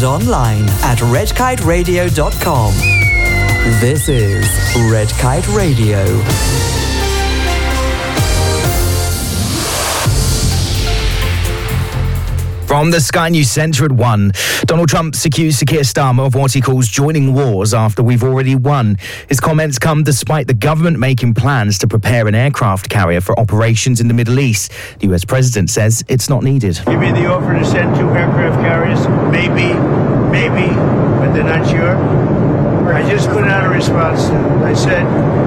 and online at redkiteradio.com. This is Red Kite Radio. From the Sky News Centre at 1, Donald Trump's accused Sir Keir Starmer of what he calls joining wars after we've already won. His comments come despite the government making plans to prepare an aircraft carrier for operations in the Middle East. The US president says it's not needed. You made the offer to send 2 aircraft carriers? Maybe, but they're not sure. I just put out a response. I said,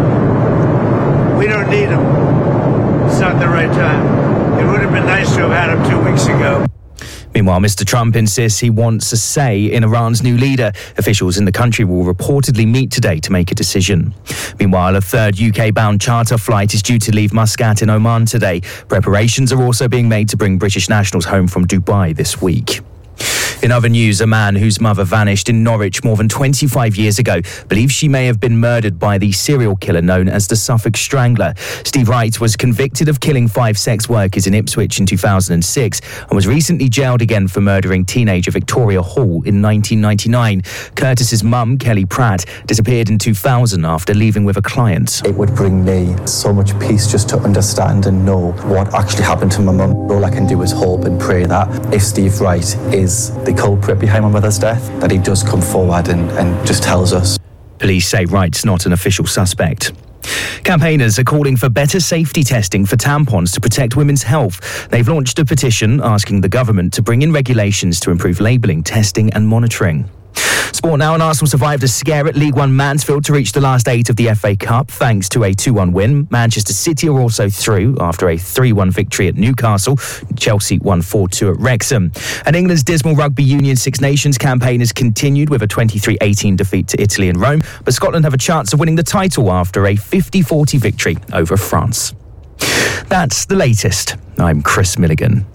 we don't need them. It's not the right time. It would have been nice to have had them 2 weeks ago. Meanwhile, Mr. Trump insists he wants a say in Iran's new leader. Officials in the country will reportedly meet today to make a decision. Meanwhile, a third UK-bound charter flight is due to leave Muscat in Oman today. Preparations are also being made to bring British nationals home from Dubai this week. In other news, a man whose mother vanished in Norwich more than 25 years ago believes she may have been murdered by the serial killer known as the Suffolk Strangler. Steve Wright was convicted of killing 5 sex workers in Ipswich in 2006 and was recently jailed again for murdering teenager Victoria Hall in 1999. Curtis's mum, Kelly Pratt, disappeared in 2000 after leaving with a client. It would bring me so much peace just to understand and know what actually happened to my mum. All I can do is hope and pray that if Steve Wright is the culprit behind my mother's death, that he does come forward and just tells us. Police say Wright's not an official suspect. Campaigners are calling for better safety testing for tampons to protect women's health. They've launched a petition asking the government to bring in regulations to improve labelling, testing and monitoring. Sport now, and Arsenal survived a scare at League One Mansfield to reach the last 8 of the FA Cup thanks to a 2-1 win. Manchester City are also through after a 3-1 victory at Newcastle. Chelsea won 4-2 at Wrexham. And England's dismal Rugby Union Six Nations campaign has continued with a 23-18 defeat to Italy and Rome, but Scotland have a chance of winning the title after a 50-40 victory over France. That's the latest. I'm Chris Milligan.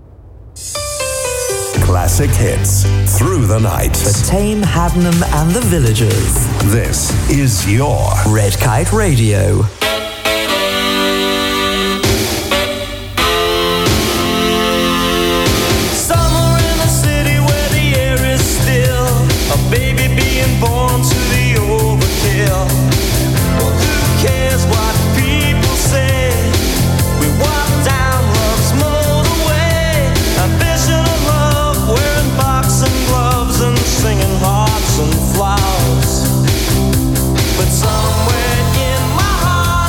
Classic hits through the night. For Tame, Haddenham and the Villagers. This is your Red Kite Radio. Somewhere in the city where the air is still, a baby being born to the overkill. Well, who cares what people say? We walk down love's motorway, ambition of love, wearing boxing gloves and singing hearts and flowers. But somewhere in my heart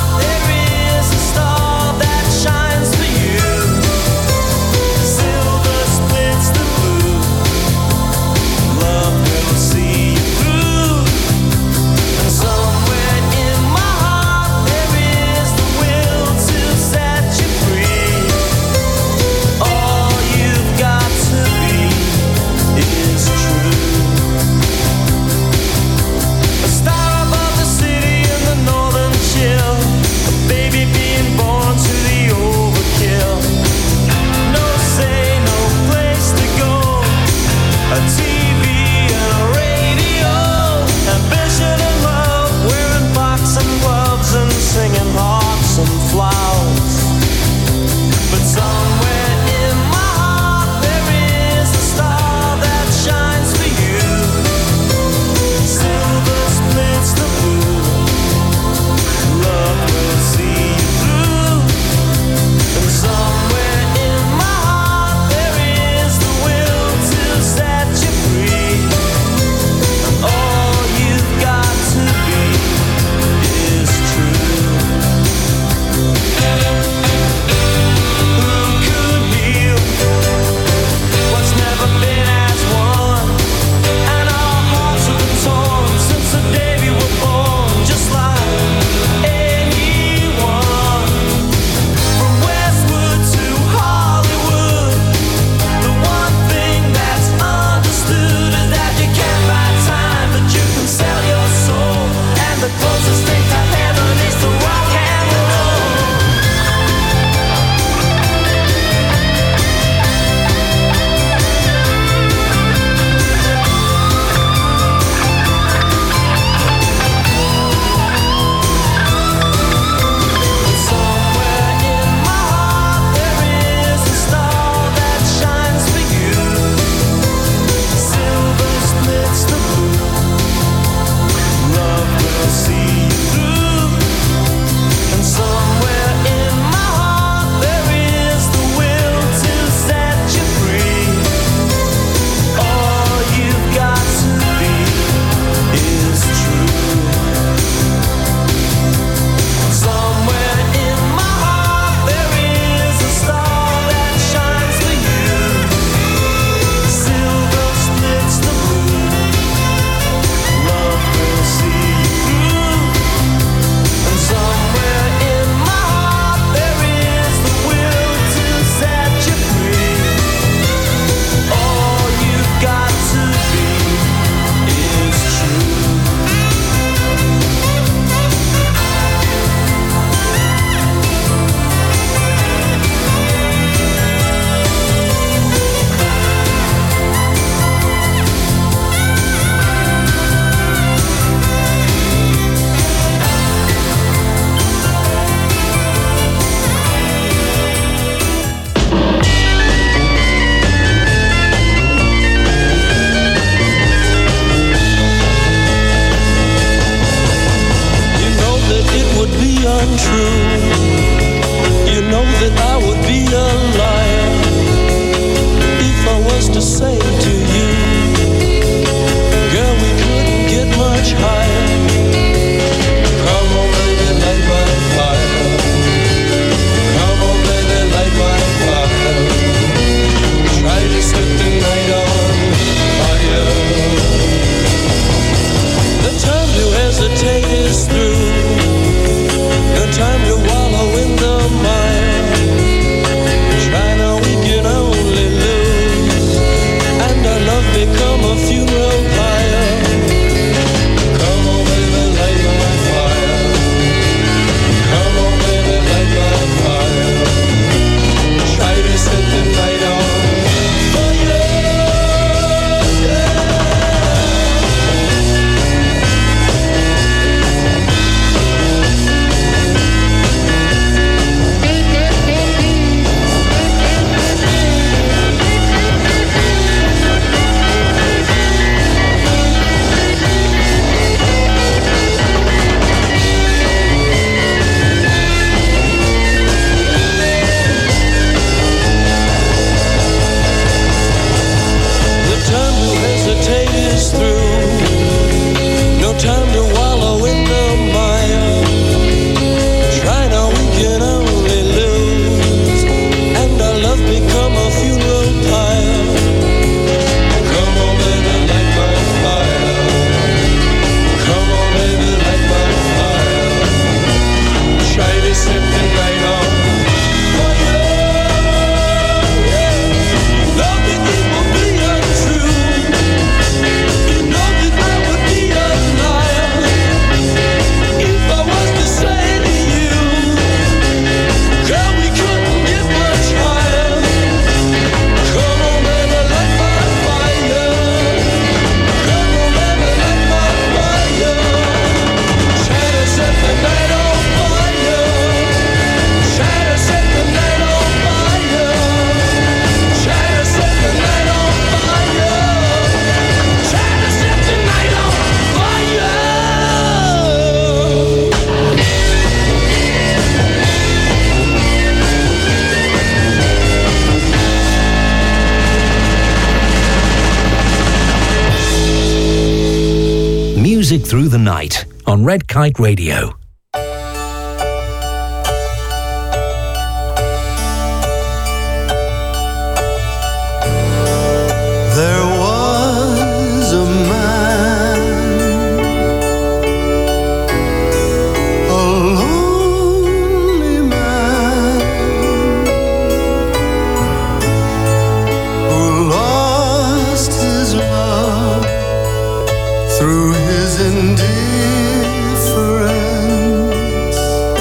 Music through the night on Red Kite Radio. There was a man, a lonely man, who lost his love through his indifference.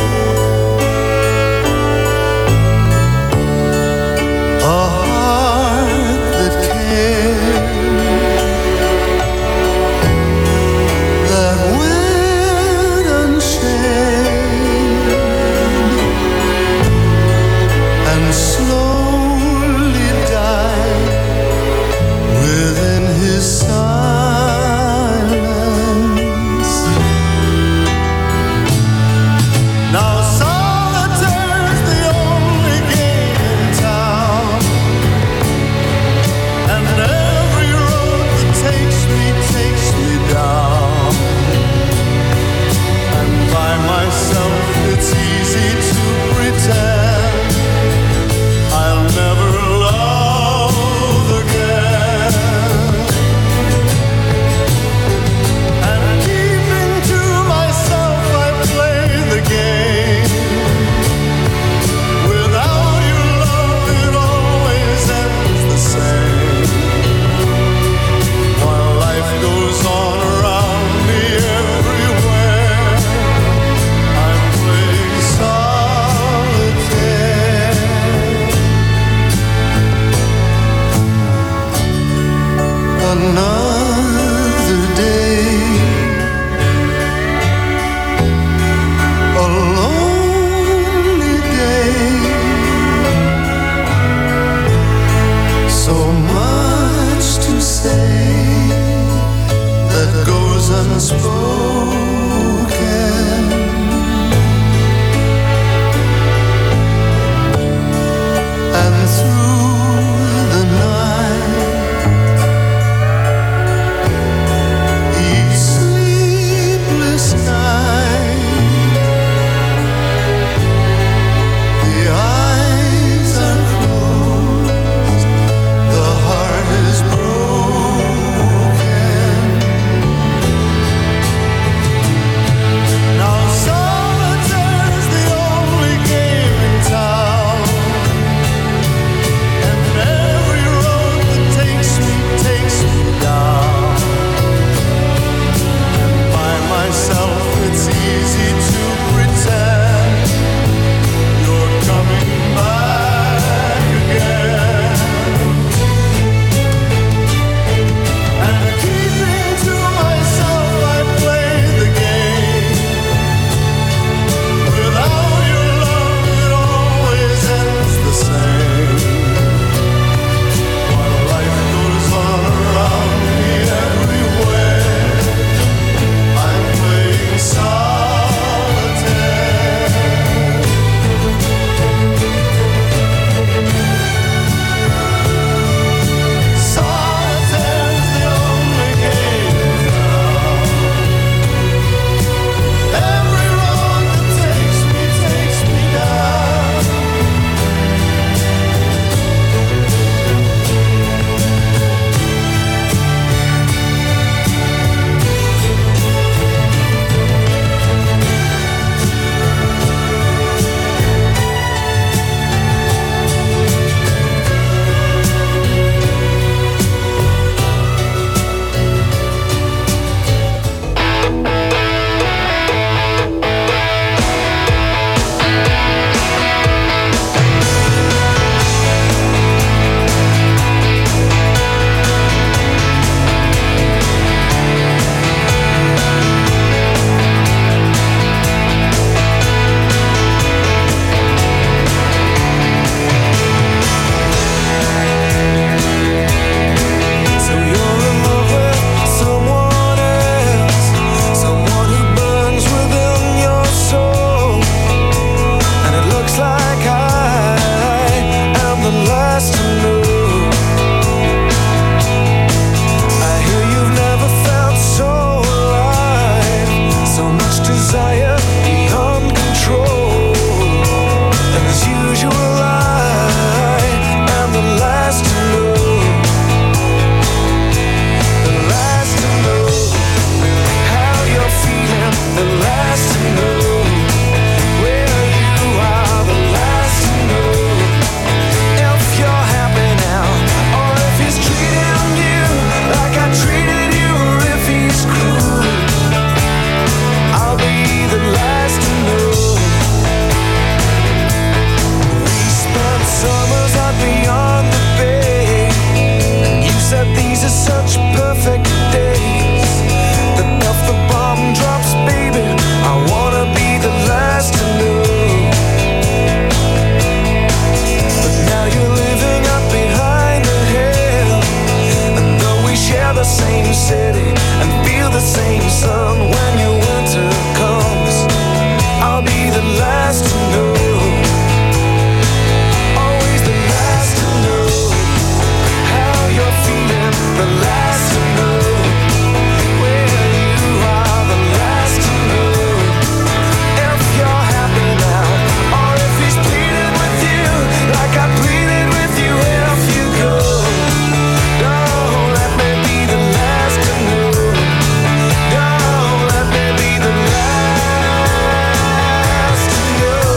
A heart that that went unshared and slowly died within his silence. Now solitaire's the only game in town, and every road that takes me down. And by myself it's easy to pretend I'll never love again. And keeping to myself I play the game. Without your love it always ends the same. While life goes on around me everywhere, I'm playing solitaire. Another day, a lonely day, so much to say that goes unspoken. And through the night, each sleepless night, the eyes are closed, the heart is broken. city and feel the same sun when your winter comes. I'll be the last to know. Always the last to know how you're feeling. The last to know where you are. The last to know if you're happy now or if he's pleading with you like I pleaded with you. If you go, don't let me be the last to know. Don't let me be the last to know.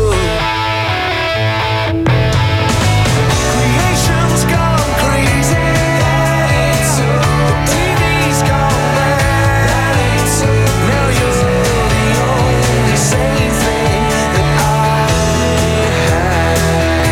Creation's gone crazy. That ain't so. The TV's gone mad. That ain't so. Now you're the only sane thing that I have.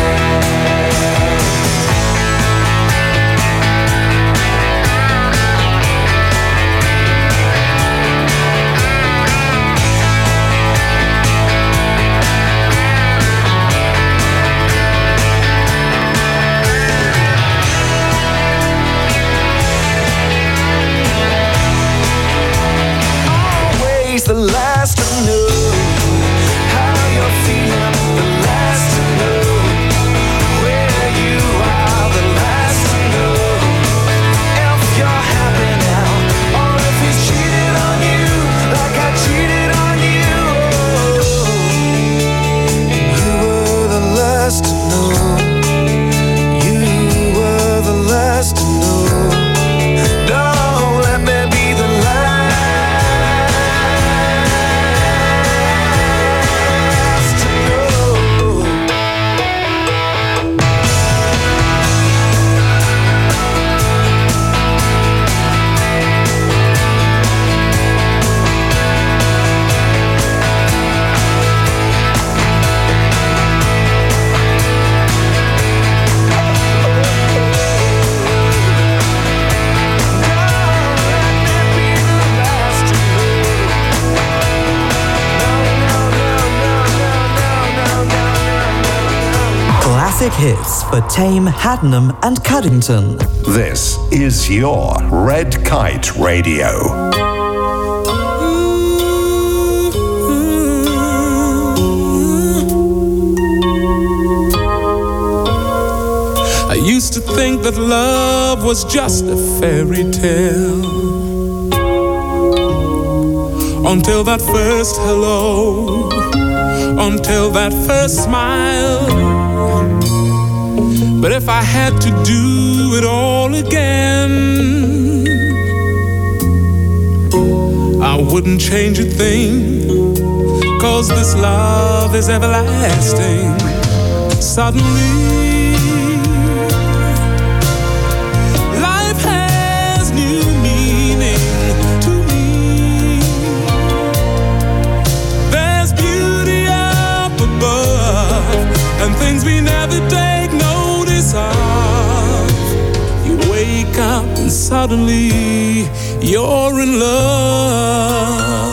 Always the last to know how you're feeling. The last to know where you are. The last to know if you're happy now or if he's cheated on you like I cheated on you. You were the last to know. You were the last to know. Don't let me be the last to know. Classic hits for Tame, Haddenham and Cuddington. This is your Red Kite Radio. I used to think that love was just a fairy tale, until that first hello, until that first smile. But if I had to do it all again, I wouldn't change a thing, 'cause this love is everlasting. Suddenly life has new meaning to me. There's beauty up above and things we never take notice of. You wake up and suddenly you're in love.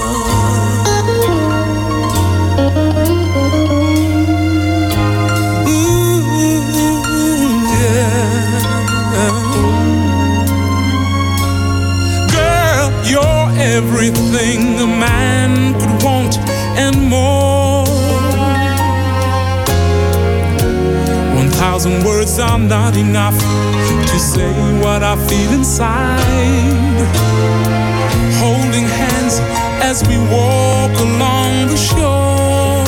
Girl, you're everything a man could want and more. 1,000 words are not enough to say what I feel inside. Holding hands as we walk along the shore.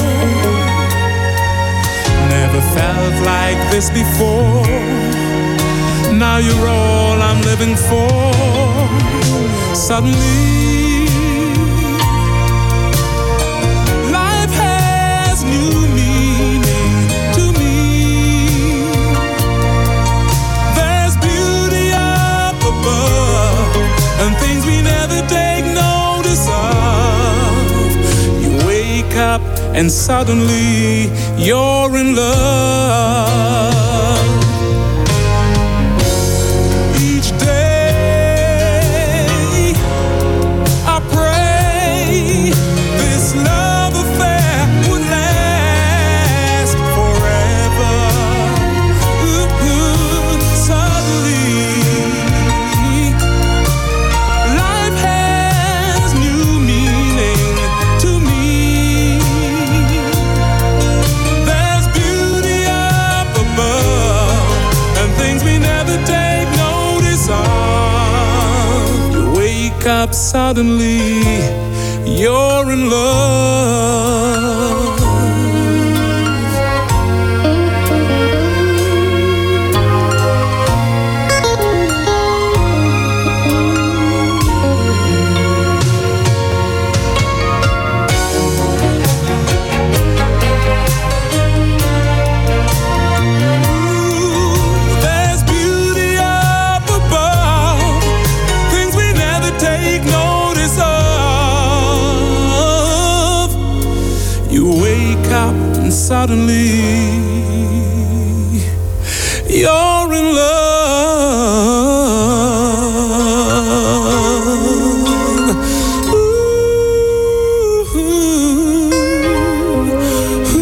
Never felt like this before. Now you're all I'm living for. Suddenly life has new meaning to me. There's beauty up above and things we never take notice of. You wake up and suddenly you're in love. Each day I pray this love affair would last forever. Suddenly wake up suddenly, you're in love. Suddenly, you're in love. Ooh, ooh.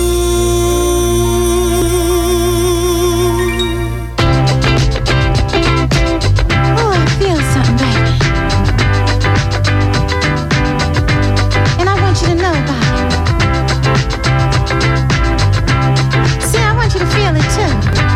Oh, I feel something, baby. And I want you to know about it. Feel it too.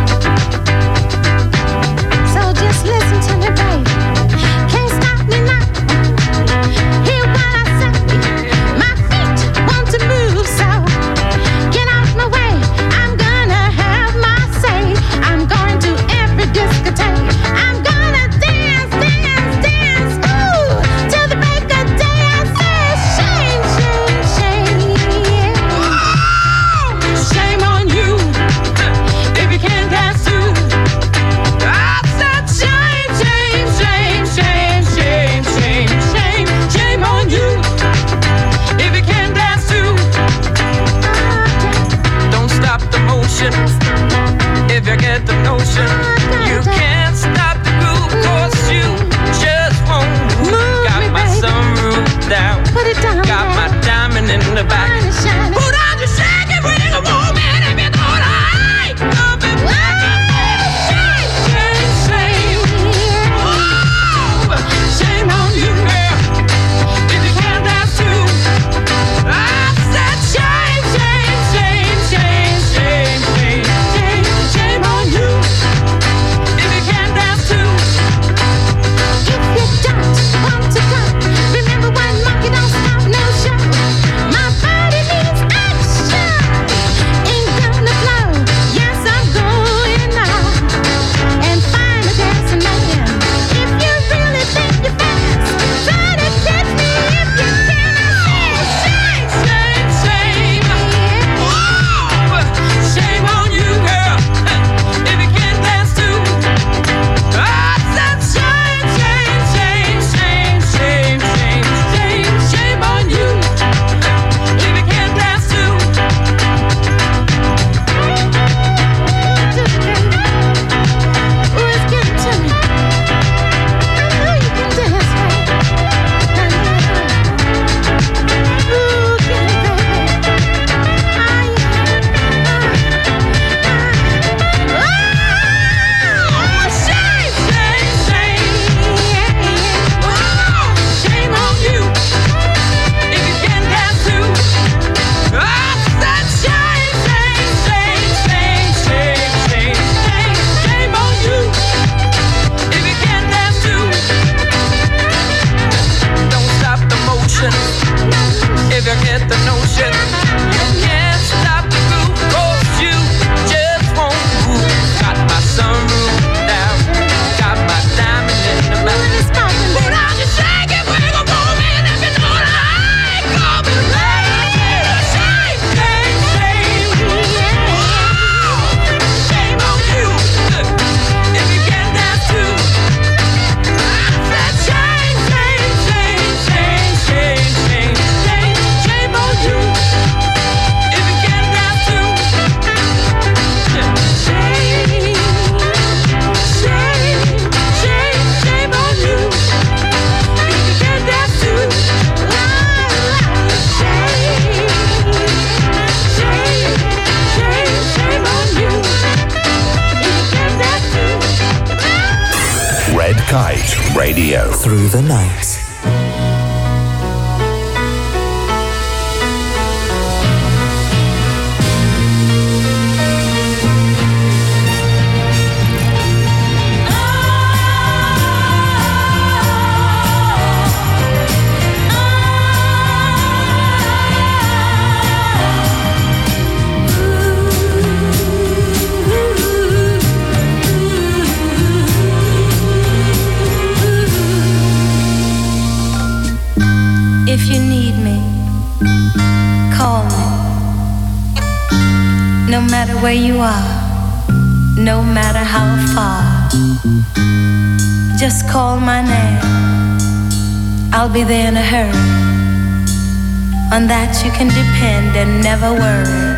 So just listen to me, baby. Can't stop me now. Hear what I say. My feet want to move, so get out my way. I'm gonna have my say. I'm going to every discotheque. I'm gonna dance, dance, dance, ooh, till the break of day. I say shame, shame, shame. Oh, shame on you. If you can't dance too, I said shame, shame, shame, shame, shame, shame, shame, shame on you. If you can't dance too, Don't stop the motion. If you get the notion, you can't stop the groove, 'cause you just won't move. Got my sunroof down, put it down, got my diamond in the back. Put on your shake it, wiggle, woman, if you know like. Coming back and shame, shame, shame. Oh, shame on you, girl. If you can't dance too, I said shame, shame, shame, shame, shame, shame, shame, shame on you. If you can't dance too. if you don't want to go, remember one monkey don't stop no show. My body needs action. Ain't gonna flow. Yes, I'm going now and find a dancing man. If you really think you're fast, try to catch me if you can. Shame, shame, shame. Oh, shame on you, girl. If you can't dance too. I said shame, shame, shame, shame, shame, shame, shame, shame on you. If you can't dance too. Ooh, it's getting to me. I know you can dance, baby. Ooh, get it, baby. Oh, shame, shame, shame. Oh, shame on you. If you can't dance too. I said shame, shame, shame, shame, shame, shame, shame, shame on you. If you can't dance too. Don't stop the motion. If you get the notion, you can't stop the groove, 'cause you just won't move. Got my sunroof down, got my diamond in the back. Put on your shake it, wiggle, woman, if you know like. Come and shame, shame, shame. Oh, shame on you. If you can't dance too. I said shame, shame, shame, shame, shame, shame, shame, shame on you. If you can't dance too. Shame, shame, shame, shame on you. If you can't dance too. Shame, shame, shame, shame on you. If you can't dance too. Red Kite Radio. Through the night. If you need me, call me. No matter where you are, no matter how far, just call my name. I'll be there in a hurry. On that you can depend and never worry.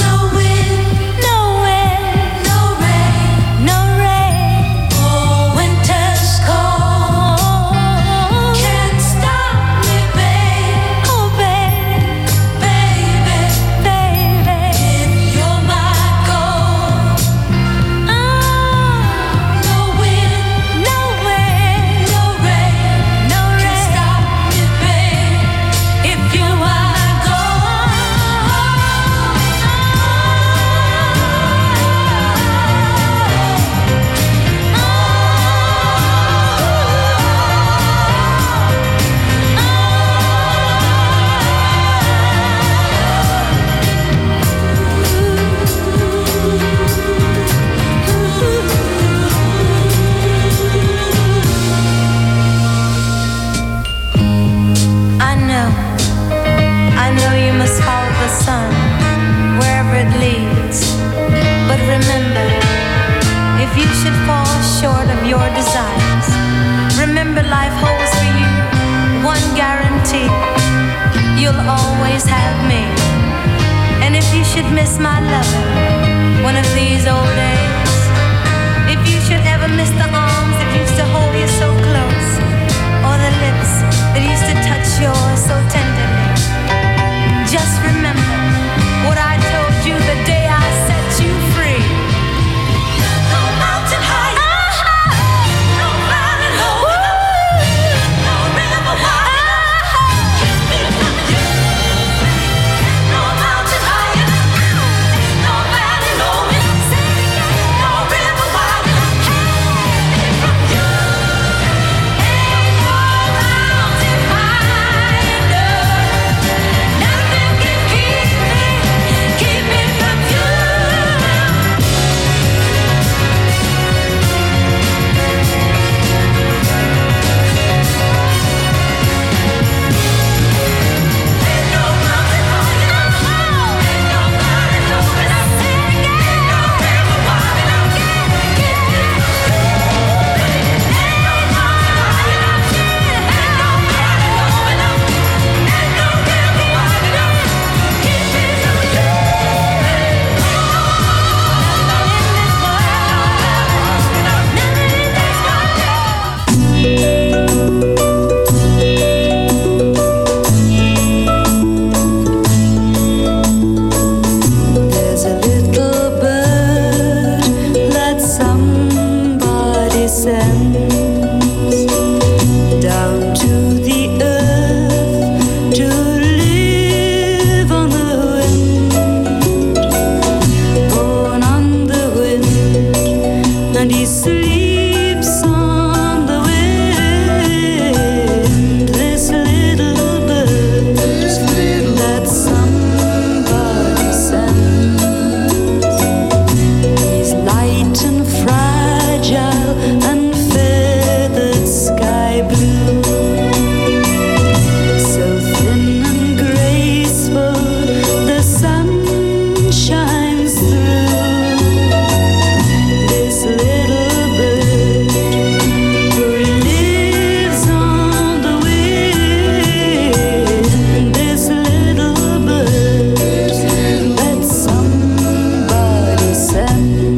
Miss my loving one of these old days. If you should ever miss the arms that used to hold you so close, or the lips that used to touch yours so tenderly, just remember what I told you the day I set you free. No mountain high, no valley low, no river wide, keep me from you. No mountain high, no valley low, no river wide, keep me from you. Ain't no mountain high enough, nothing can keep me from you. There's a little bird that somebody sends down to the earth to live on the wind, born on the wind, and he sleeps on the wind. This little bird that somebody sends, he's light and fragile and feathered sky blue, so thin and graceful the sun shines through. This little bird who lives on the wind, this little bird that somebody sent.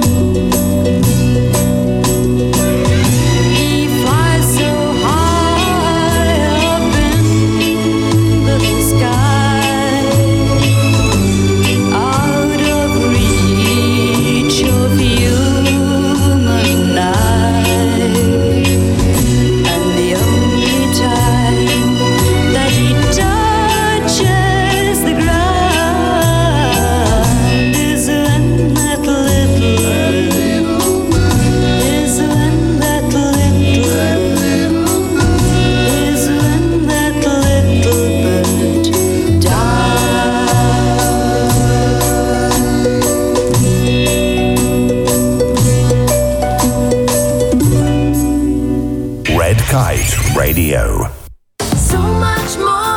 He flies so high up in the sky, out of reach of human eye, and the only time that he touches the ground is when that little bird, is when that little bird Red Kite Radio. So much more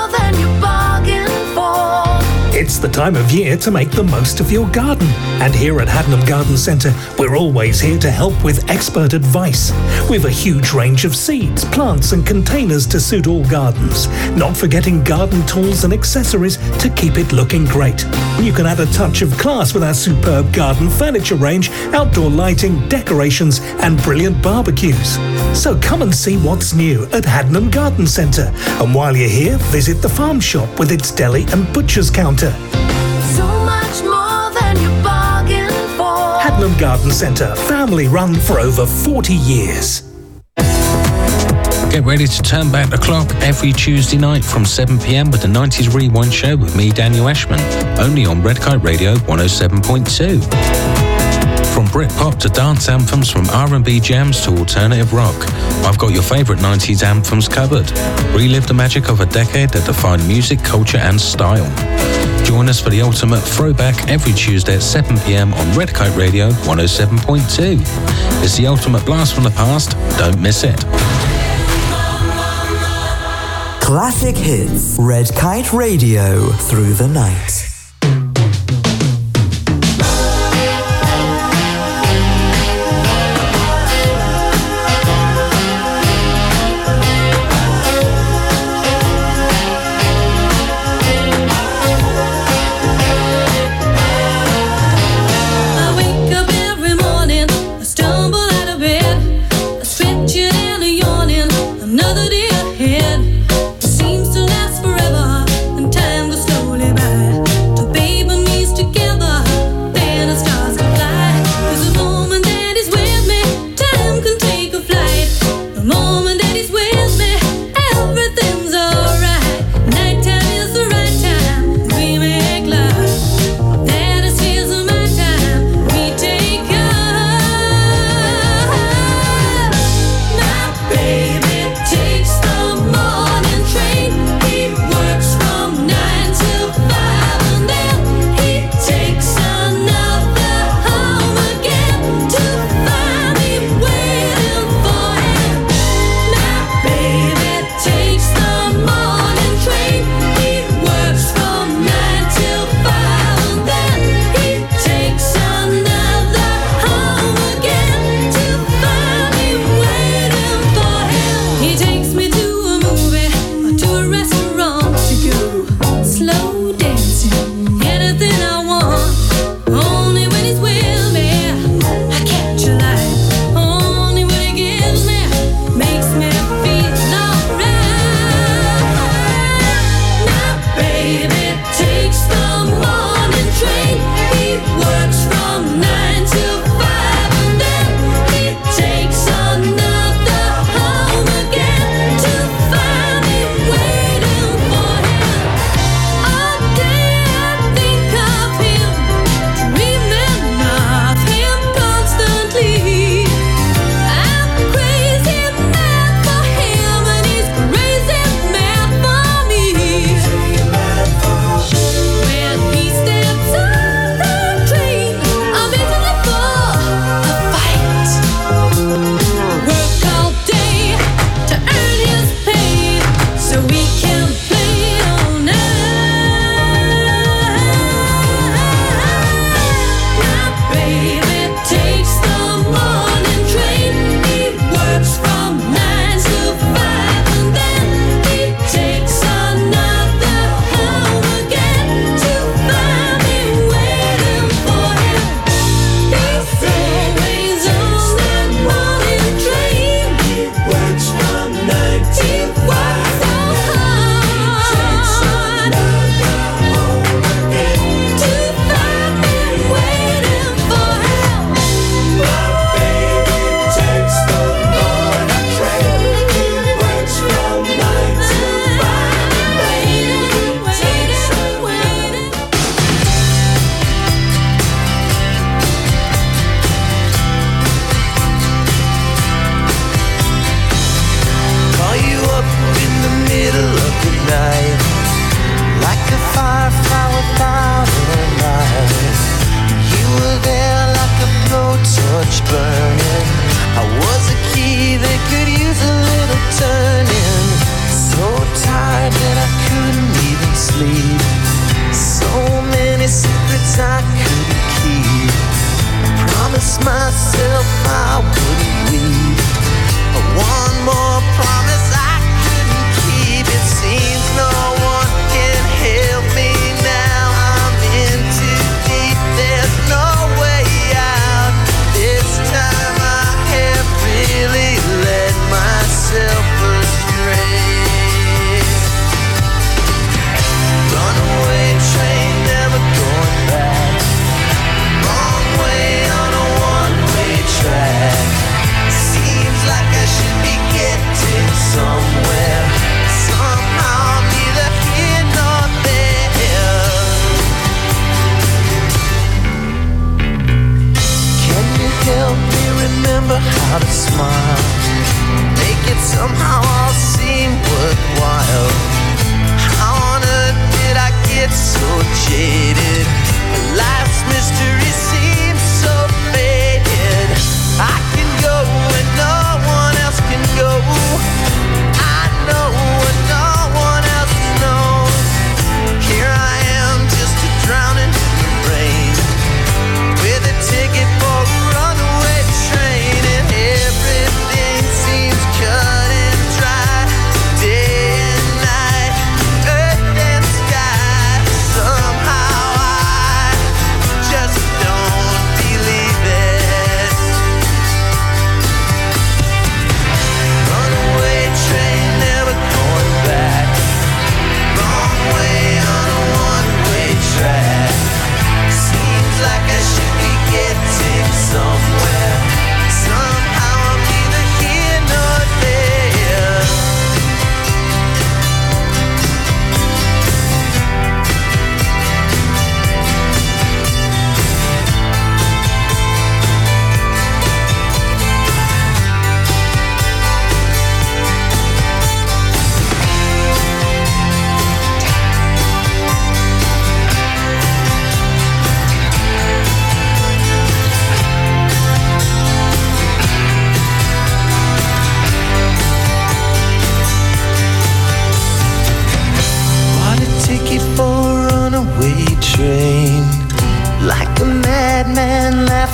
It's the time of year to make the most of your garden. And here at Haddenham Garden Centre, we're always here to help with expert advice. We've a huge range of seeds, plants and containers to suit all gardens. Not forgetting garden tools and accessories to keep it looking great. You can add a touch of class with our superb garden furniture range, outdoor lighting, decorations and brilliant barbecues. So come and see what's new at Haddenham Garden Centre. And while you're here, visit the farm shop with its deli and butcher's counter. So much more than you bargained for. Haddenham Garden Centre, family run for over 40 years. Get ready to turn back the clock every Tuesday night from 7 p.m. with the 90s Rewind Show with me, Daniel Ashman, only on Red Kite Radio 107.2. From Britpop to dance anthems, from R&B jams to alternative rock, I've got your favourite 90s anthems covered. Relive the magic of a decade that defined music, culture and style. Join us for the ultimate throwback every Tuesday at 7 p.m. on Red Kite Radio 107.2. It's the ultimate blast from the past. Don't miss it. Classic hits. Red Kite Radio through the night. Seems to last forever, and time goes slowly by. takes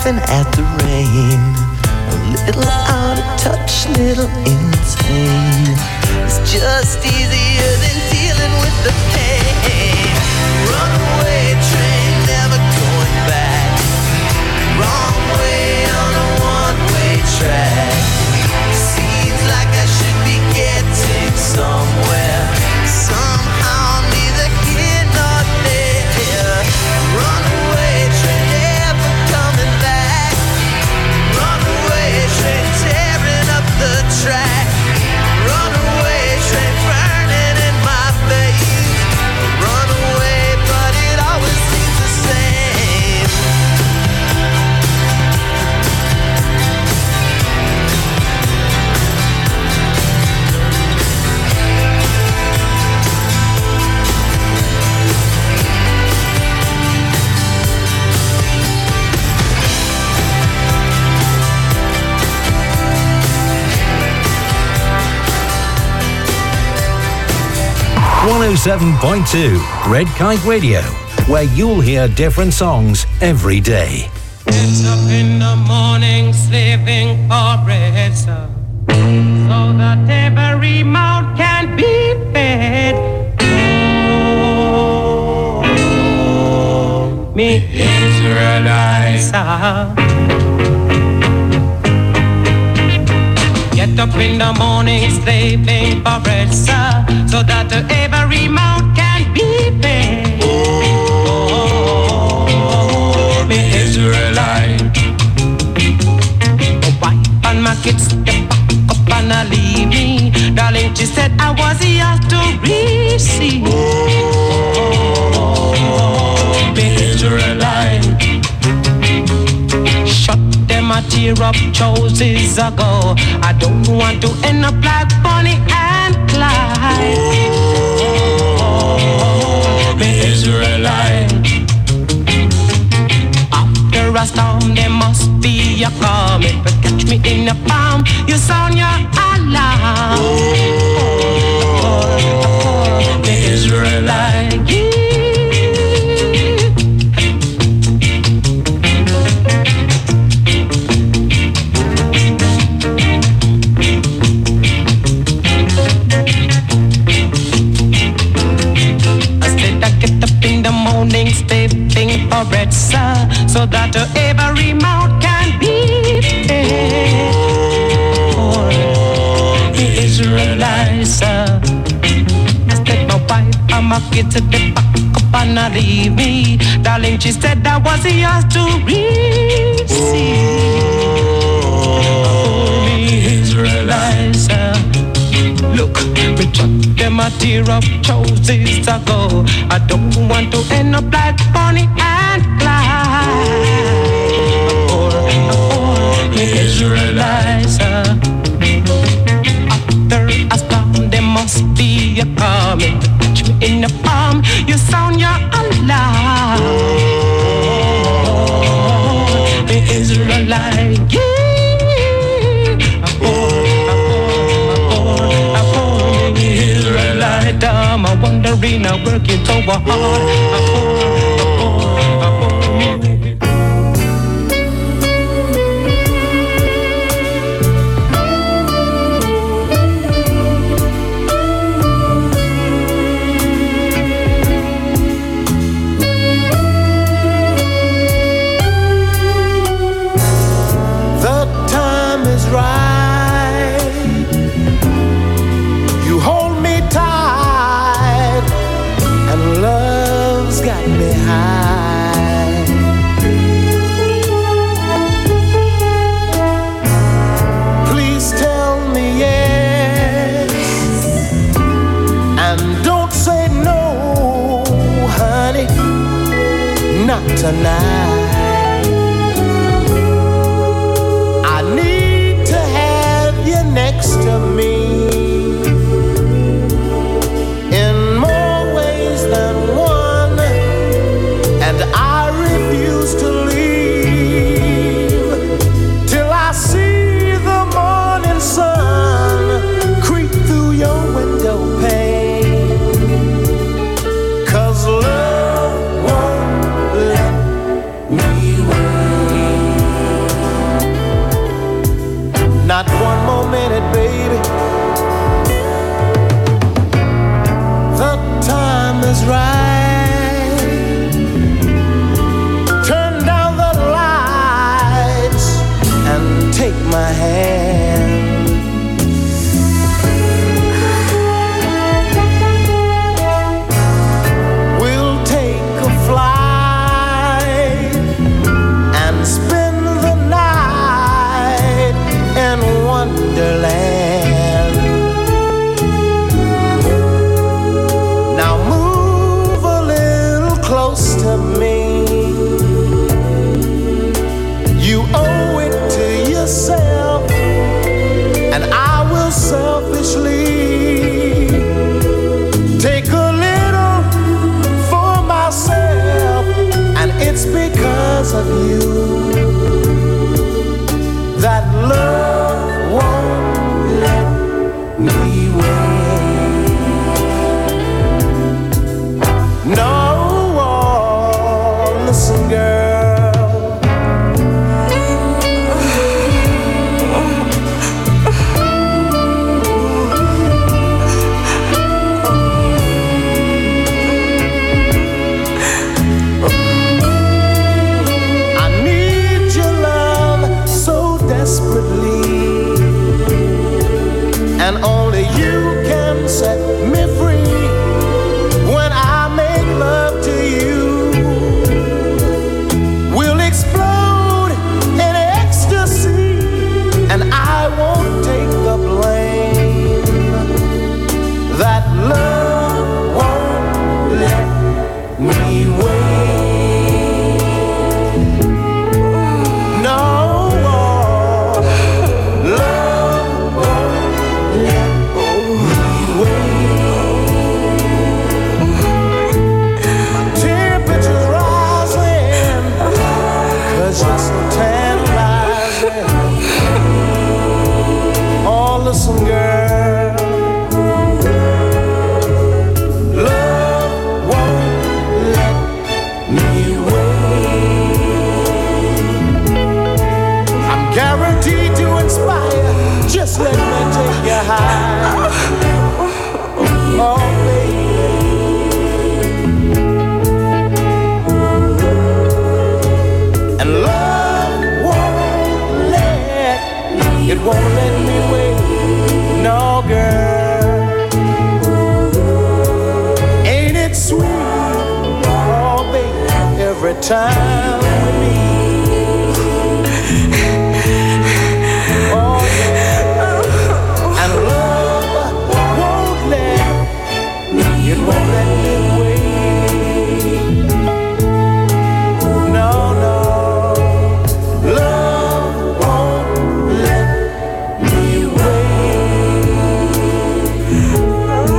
laughing at the rain. A little out of touch, little insane. It's just easier than dealing with the pain. Runaway train, never going back. Wrong way on a one-way track. Seems like I should be getting somewhere. Somehow I'm neither here nor there. Runaway train, never coming back. Runaway train, tearing up the track. Runaway train, burning in my face. Runaway, but it always seems the same. .2 Red Kite Radio, where you'll hear different songs every day. It's up in the morning, slaving for bread, sir, so that every mouth can be fed. Oh, me Israelites, get up in the morning, slaving for bread, sir, so that every mouth can be fed. Oh, me Israelite. My wife and my kids, they pack up and leave me. Darling, she said I was yours to receive. Oh, me Israelite. Shut them a tear up choices ago. I don't want to end up like Bonnie and Clyde. Oh, me Israelite. After a storm, there must be a calm. If you catch me in the palm, you sound your alarm. Oh, me Israelite. Stepping for bread, sir, so that every mouth can be fed. Oh, the Israelites, sir. I said my wife and my kids at the back up and leave me. Darling, she said I was yours to receive. Oh, the Israelites, sir. Look, we chuck them a tear of choices ago. I don't want to end up like Bonnie and Clyde. The Israelites, after a storm, there must be a calm. If you catch me in the palm, you sound your alarm. The Israelites, yeah. I'm wondering, I'm working so hard. The time is right. You hold me tight, and love's got me high. Please tell me yes, and don't say no, honey, not tonight. I need to have you next to me. because of you. That love won't let me wait. No, listen, girl. And only you can set me free when I make love to you. We'll explode in ecstasy, and I won't take the blame. That love won't let me wait. No, love won't let me wait. My temperature's rising, 'cause you're so tantalizing. Oh, listen, girl. Love won't let me wait. I'm guaranteed to inspire. Just let me take you high. Oh, baby. And love won't let me wait. No, girl. Ain't it sweet? Oh, baby, every time we meet. Oh, yeah. And love won't let me wait. No, no. Love won't let me wait. Love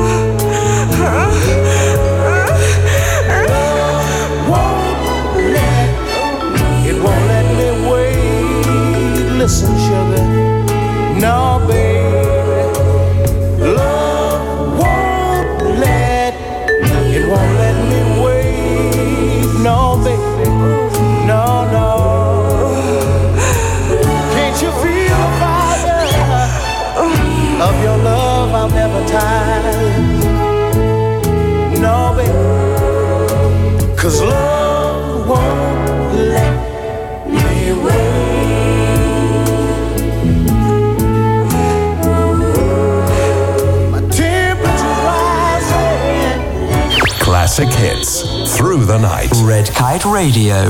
won't let me wait. Listen, sugar. No, baby. Love won't let me wait. No, baby. No, no. Can't you feel the fire of your love? I'll never tire. No, baby. 'Cause love won't let me wait. My temperature's rising. Classic hits through the night. Red Kite Radio.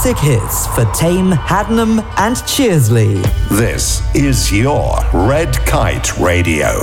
classic hits for Tame, Haddenham and Cheersley. This is your Red Kite Radio.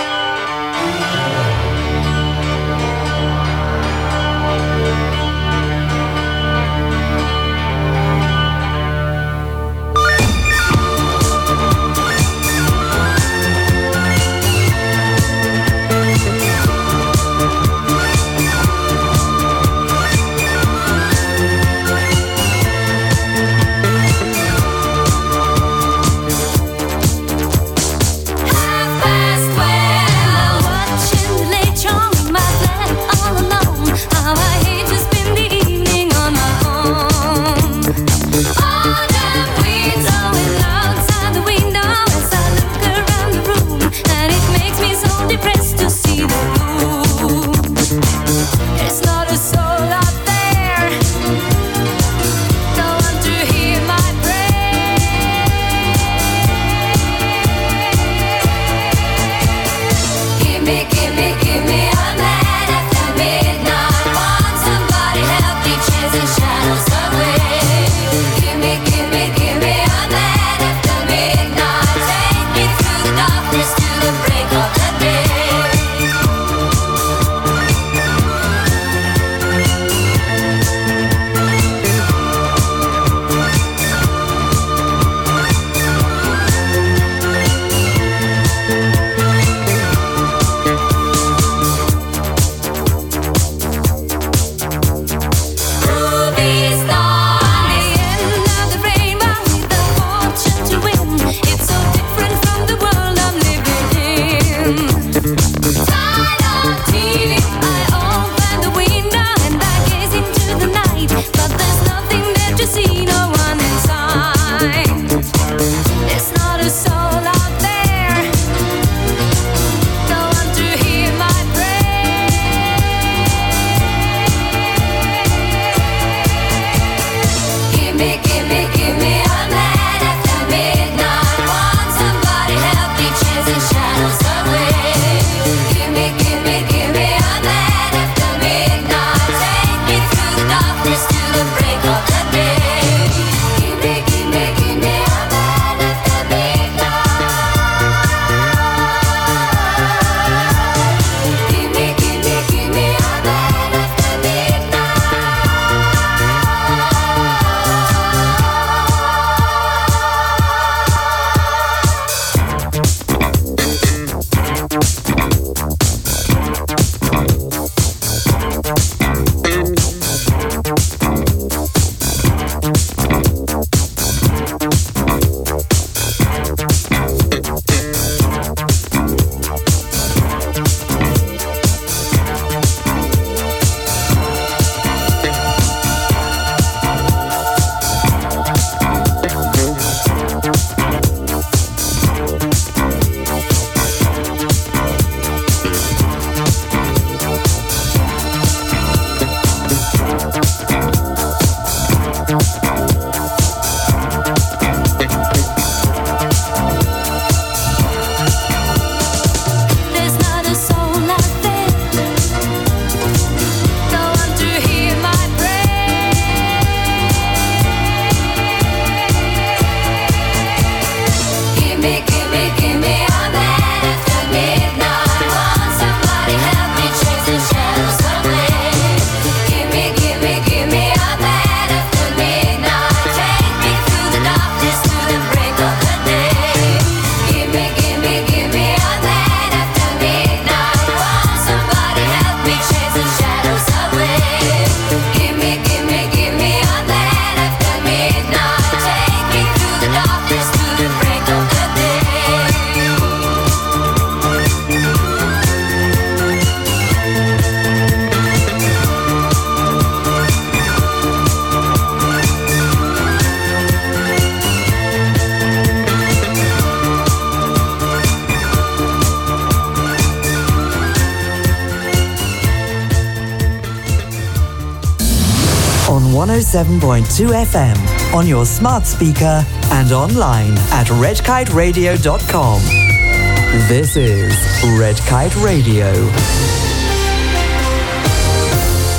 on 107.2 FM, on your smart speaker and online at redkiteradio.com. This is Red Kite Radio.